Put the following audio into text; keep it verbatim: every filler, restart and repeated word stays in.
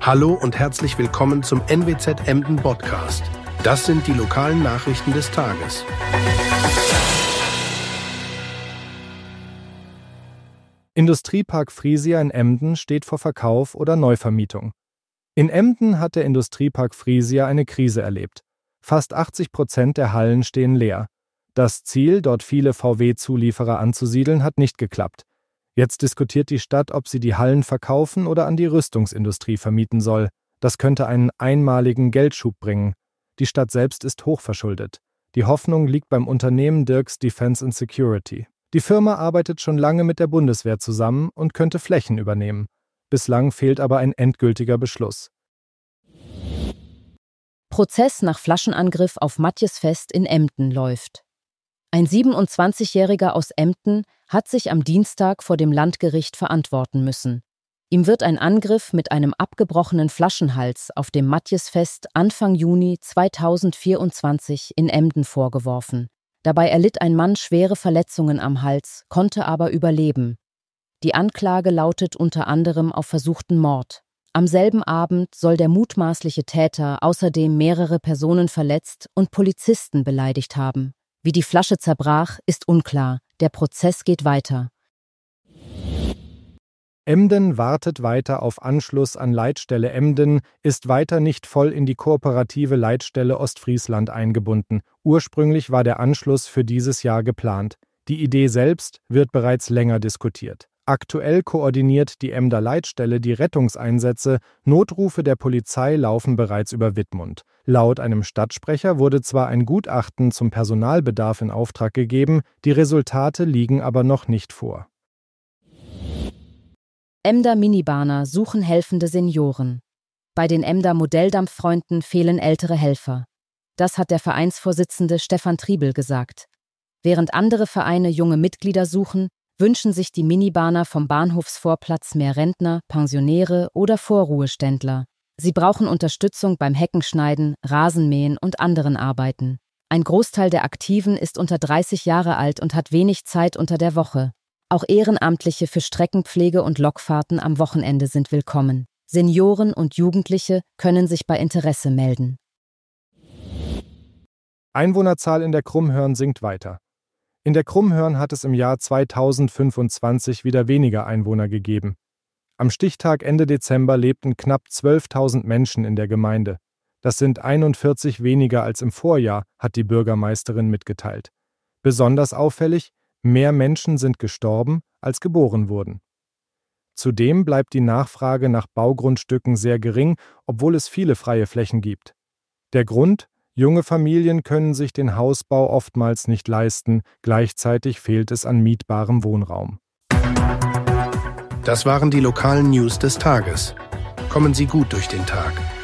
Hallo und herzlich willkommen zum N W Z Emden Podcast. Das sind die lokalen Nachrichten des Tages. Industriepark Frisia in Emden steht vor Verkauf oder Neuvermietung. In Emden hat der Industriepark Frisia eine Krise erlebt. Fast achtzig Prozent der Hallen stehen leer. Das Ziel, dort viele V W-Zulieferer anzusiedeln, hat nicht geklappt. Jetzt diskutiert die Stadt, ob sie die Hallen verkaufen oder an die Rüstungsindustrie vermieten soll. Das könnte einen einmaligen Geldschub bringen. Die Stadt selbst ist hochverschuldet. Die Hoffnung liegt beim Unternehmen Dirks Defence and Security. Die Firma arbeitet schon lange mit der Bundeswehr zusammen und könnte Flächen übernehmen. Bislang fehlt aber ein endgültiger Beschluss. Prozess nach Flaschenangriff auf Matjesfest in Emden läuft. Ein siebenundzwanzigjähriger aus Emden hat sich am Dienstag vor dem Landgericht verantworten müssen. Ihm wird ein Angriff mit einem abgebrochenen Flaschenhals auf dem Matjesfest Anfang Juni zweitausendvierundzwanzig in Emden vorgeworfen. Dabei erlitt ein Mann schwere Verletzungen am Hals, konnte aber überleben. Die Anklage lautet unter anderem auf versuchten Mord. Am selben Abend soll der mutmaßliche Täter außerdem mehrere Personen verletzt und Polizisten beleidigt haben. Wie die Flasche zerbrach, ist unklar. Der Prozess geht weiter. Emden wartet weiter auf Anschluss an Leitstelle Emden, ist weiter nicht voll in die kooperative Leitstelle Ostfriesland eingebunden. Ursprünglich war der Anschluss für dieses Jahr geplant. Die Idee selbst wird bereits länger diskutiert. Aktuell koordiniert die Emder Leitstelle die Rettungseinsätze, Notrufe der Polizei laufen bereits über Wittmund. Laut einem Stadtsprecher wurde zwar ein Gutachten zum Personalbedarf in Auftrag gegeben, die Resultate liegen aber noch nicht vor. Emder Minibahner suchen helfende Senioren. Bei den Emder Modelldampffreunden fehlen ältere Helfer. Das hat der Vereinsvorsitzende Stefan Triebel gesagt. Während andere Vereine junge Mitglieder suchen, wünschen sich die Minibahner vom Bahnhofsvorplatz mehr Rentner, Pensionäre oder Vorruheständler. Sie brauchen Unterstützung beim Heckenschneiden, Rasenmähen und anderen Arbeiten. Ein Großteil der Aktiven ist unter dreißig Jahre alt und hat wenig Zeit unter der Woche. Auch Ehrenamtliche für Streckenpflege und Lokfahrten am Wochenende sind willkommen. Senioren und Jugendliche können sich bei Interesse melden. Einwohnerzahl in der Krummhörn sinkt weiter. In der Krummhörn hat es im Jahr zweitausendfünfundzwanzig wieder weniger Einwohner gegeben. Am Stichtag Ende Dezember lebten knapp zwölftausend Menschen in der Gemeinde. Das sind einundvierzig weniger als im Vorjahr, hat die Bürgermeisterin mitgeteilt. Besonders auffällig: mehr Menschen sind gestorben, als geboren wurden. Zudem bleibt die Nachfrage nach Baugrundstücken sehr gering, obwohl es viele freie Flächen gibt. Der Grund: junge Familien können sich den Hausbau oftmals nicht leisten, gleichzeitig fehlt es an mietbarem Wohnraum. Das waren die lokalen News des Tages. Kommen Sie gut durch den Tag.